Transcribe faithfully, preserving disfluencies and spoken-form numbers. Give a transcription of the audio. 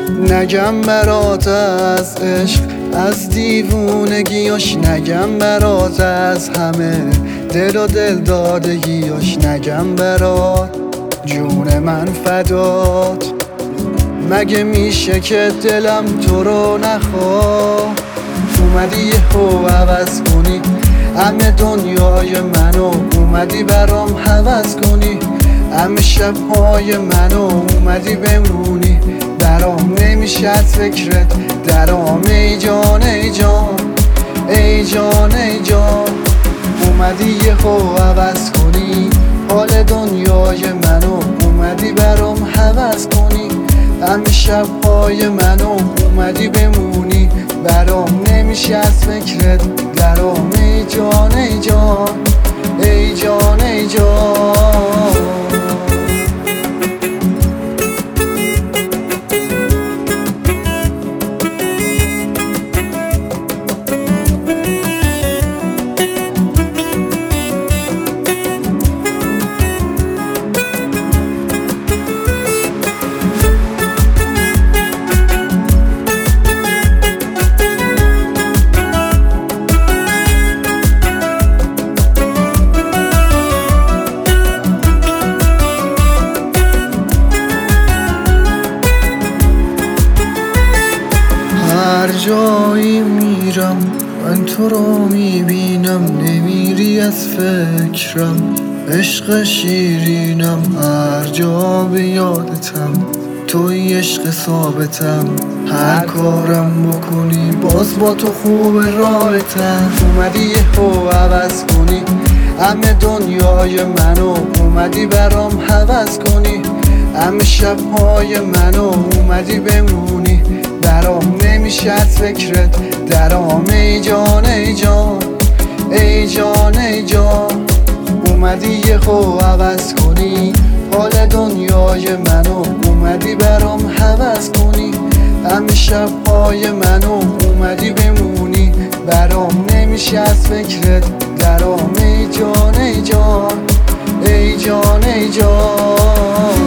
نگم برات از عشق، از دیوونگیاش، نگم برات از همه دل و دل دادگیاش، نگم برات جون من فدات. مگه میشه که دلم تو رو نخواه؟ اومدی یهو عوض کنی همه دنیای منو، اومدی برام حوض کنی همه شبهای منو، اومدی بمونی برام، نمیشه از فکرت درام. ای جان ای جان ای جان ای جان، اومدی یهو عوض کنی حال دنیای منو، اومدی برام حوض کنی همه شبهای منو، اومدی بمونی برام، نمیشه از فکرت درام. ای جان ای جان ای جان ای جان. هر جایی میرم من تو رو میبینم، نمیری از فکرم، عشق شیرینم. هر جا به یادتم توی عشق ثابتم، هر کارم بکنی باز با تو خوب راحتم. اومدی یهو عوض کنی همه دنیای منو، اومدی برام حوض کنی همه شبهای منو، اومدی بمونی برام، نمیشه از فکرت درام. ای جان ای جان ای جان ای جان، اومدی یهو عوض کنی حال دنیای منو، اومدی برام حوض کنی همه شبهای منو، اومدی بمونی برام، نمیشه از فکرت درام. ای جان ای جان ای جان ای جان.